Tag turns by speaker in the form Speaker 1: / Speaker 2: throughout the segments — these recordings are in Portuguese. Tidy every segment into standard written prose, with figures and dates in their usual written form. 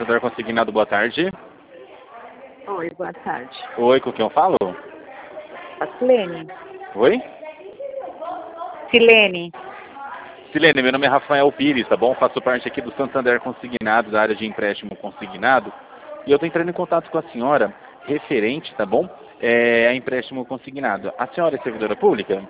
Speaker 1: Santander Consignado, boa tarde.
Speaker 2: Oi, boa tarde.
Speaker 1: Oi, com quem eu falo?
Speaker 2: A Silene.
Speaker 1: Oi?
Speaker 2: Silene.
Speaker 1: Silene, meu nome é Rafael Pires, tá bom? Faço parte aqui do Santander Consignado, da área de empréstimo consignado. E eu estou entrando em contato com a senhora, referente, tá bom? A empréstimo consignado. A senhora é servidora pública?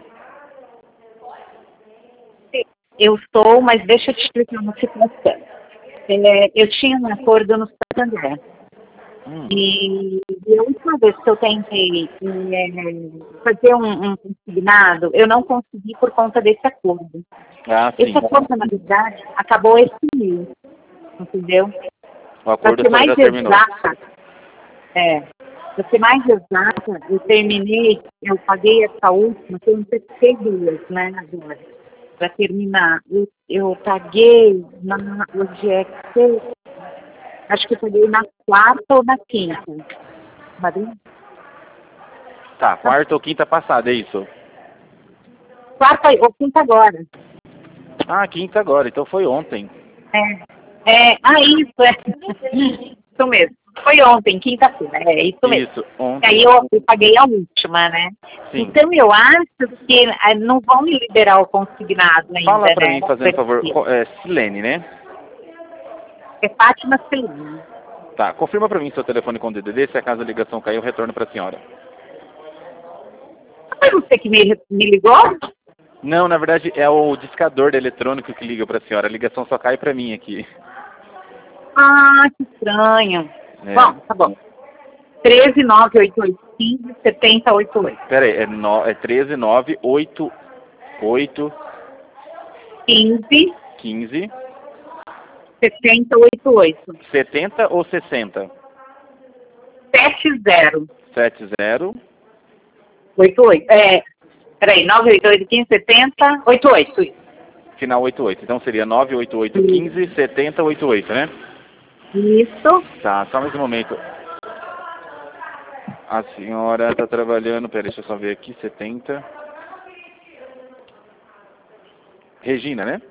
Speaker 2: Eu sou, mas deixa eu te explicar uma situação. Eu tinha um acordo no Santander. E a última vez que eu tentei fazer um consignado, eu não consegui por conta desse acordo.
Speaker 1: Ah, sim.
Speaker 2: Esse acordo, na verdade, acabou esse mês, entendeu?
Speaker 1: O acordo
Speaker 2: Pra ser mais
Speaker 1: já terminou.
Speaker 2: exata, pra ser mais exata, eu terminei, eu paguei essa última, que eu antecipei duas, né, agora, para terminar. Eu paguei, hoje é sexta, acho que eu paguei na quarta ou na quinta. Maria?
Speaker 1: Tá, quarta ou quinta passada, é isso?
Speaker 2: Quarta ou quinta agora.
Speaker 1: Ah, quinta agora, então foi ontem.
Speaker 2: Isso mesmo. Foi ontem, quinta-feira, isso mesmo.
Speaker 1: Isso, ontem.
Speaker 2: Aí eu paguei a última, né?
Speaker 1: Sim.
Speaker 2: Então eu acho que não vão me liberar o consignado ainda,
Speaker 1: Fala pra
Speaker 2: né?
Speaker 1: mim, fazendo um favor, Silene, né?
Speaker 2: É Fátima Celina.
Speaker 1: Tá, confirma pra mim seu telefone com DDD, se acaso a ligação caiu, eu retorno pra senhora.
Speaker 2: Foi você que me ligou?
Speaker 1: Não, na verdade é o discador eletrônico que liga pra senhora, a ligação só cai pra mim aqui.
Speaker 2: Ah, que estranho.
Speaker 1: É.
Speaker 2: Bom, tá bom. 13 988 15 7088.
Speaker 1: Pera aí, é 13988
Speaker 2: 15
Speaker 1: 15
Speaker 2: 7088.
Speaker 1: 70 ou 60?
Speaker 2: 70
Speaker 1: 70
Speaker 2: 88. Peraí, 988 15 70 88.
Speaker 1: final 88. Então seria 988 15 70 88, né?
Speaker 2: Isso.
Speaker 1: Tá, só mais um momento. A senhora tá trabalhando, peraí, deixa eu só ver aqui, 70. Regina, né?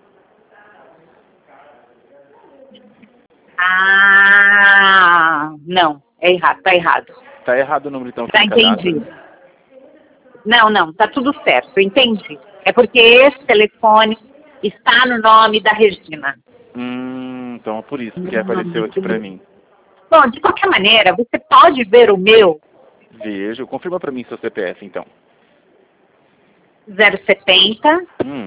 Speaker 2: Ah, não, é errado, tá errado.
Speaker 1: Tá errado o número então.
Speaker 2: Já entendi. Não, tá tudo certo, entendi. É porque esse telefone está no nome da Regina.
Speaker 1: Então é por isso que apareceu aqui pra mim.
Speaker 2: Bom, de qualquer maneira, você pode ver o meu.
Speaker 1: Vejo. Confirma pra mim seu CPF, então.
Speaker 2: 070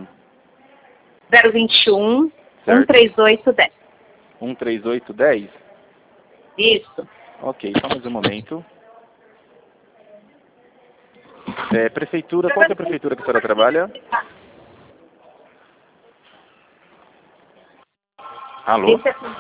Speaker 2: 021 13810.
Speaker 1: 13810?
Speaker 2: Isso.
Speaker 1: Ok, só mais um momento. Prefeitura, qual que é a prefeitura que a senhora trabalha? Alô?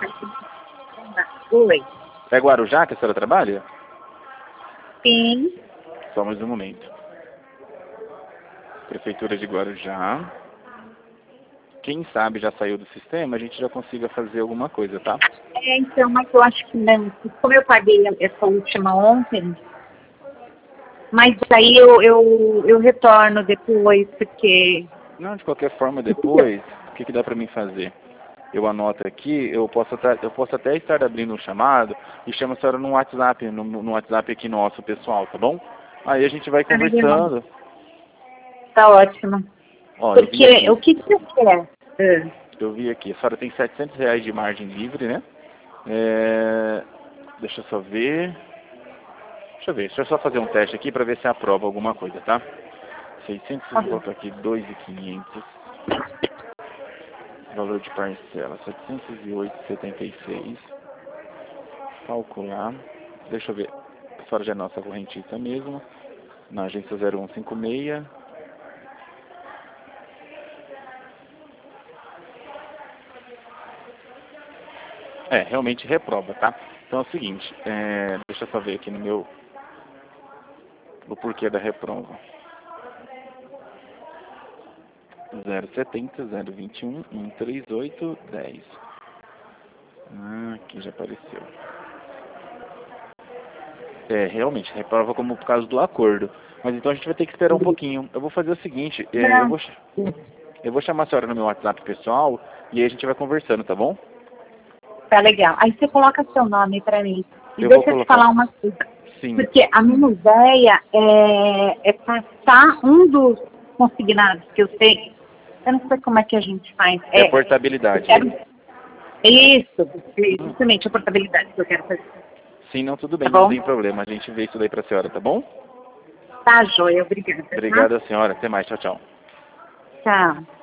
Speaker 2: Oi.
Speaker 1: É Guarujá que a senhora trabalha?
Speaker 2: Sim.
Speaker 1: Só mais um momento. Prefeitura de Guarujá. Quem sabe já saiu do sistema, a gente já consiga fazer alguma coisa, tá?
Speaker 2: Então, mas eu acho que não. Como eu paguei essa última ontem, mas aí eu retorno depois, porque...
Speaker 1: Não, de qualquer forma, depois, o que dá pra mim fazer? Eu anoto aqui, eu posso até estar abrindo um chamado e chamo a senhora no WhatsApp, no WhatsApp aqui nosso, pessoal, tá bom? Aí a gente vai conversando.
Speaker 2: Tá ótimo.
Speaker 1: Ó,
Speaker 2: porque o que você quer?
Speaker 1: Eu vi aqui, a senhora tem R$700 de margem livre, né? Deixa eu só ver. Deixa eu só fazer um teste aqui para ver se aprova alguma coisa, tá? 600, vou colocar aqui 2.500. Valor de parcela, 708,76. Calcular. Deixa eu ver. A senhora já é nossa correntista mesmo. Na agência 0156. Realmente reprova, tá? Então é o seguinte, deixa eu só ver aqui no meu... o porquê da reprova. 070, 021, 138, 10. Aqui já apareceu. Realmente, reprova como por causa do acordo. Mas então a gente vai ter que esperar um pouquinho. Eu vou fazer o seguinte, eu vou chamar a senhora no meu WhatsApp pessoal e aí a gente vai conversando, tá bom?
Speaker 2: Tá legal. Aí você coloca seu nome para mim. E
Speaker 1: Eu
Speaker 2: deixa
Speaker 1: vou
Speaker 2: eu te
Speaker 1: colocar.
Speaker 2: falar uma coisa.
Speaker 1: Sim.
Speaker 2: Porque a minha ideia é passar um dos consignados que eu tenho. Eu não sei como é que a gente faz.
Speaker 1: É a portabilidade.
Speaker 2: Isso, justamente a portabilidade que eu quero fazer.
Speaker 1: Sim, não, tudo bem,
Speaker 2: Tá bom?
Speaker 1: não tem problema. A gente vê isso daí para a senhora, tá bom?
Speaker 2: Tá, joia. Obrigada.
Speaker 1: Obrigado, senhora. Até mais. Tchau, tchau.
Speaker 2: Tá? Tchau.